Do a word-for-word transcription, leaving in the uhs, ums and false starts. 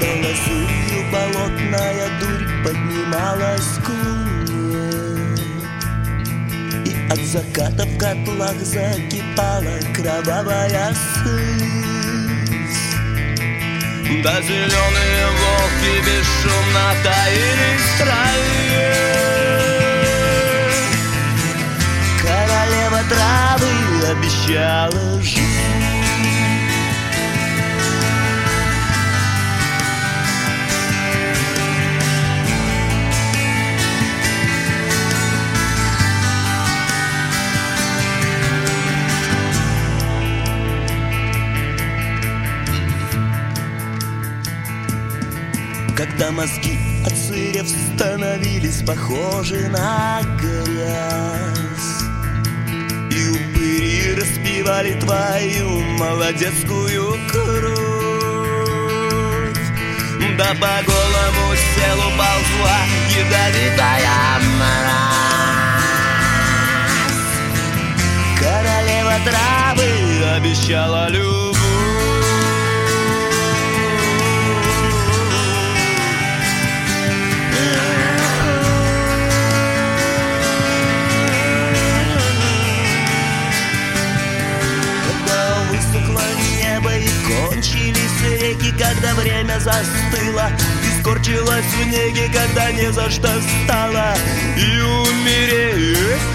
лазурью болотная дурь поднималась к луне, и от заката в котлах закипала кровавая сысь. Да зеленые волки бесшумно таились в траве. Королева травы обещала жизнь. Когда мозги, отсырев, становились похожи на грязь, и упыри распивали твою молодецкую кровь, да по голому селу ползла ядовитая мразь. Королева травы обещала любовь. Кончились реки, когда время застыло, и скорчилась в неге, когда не за что стало. И умереть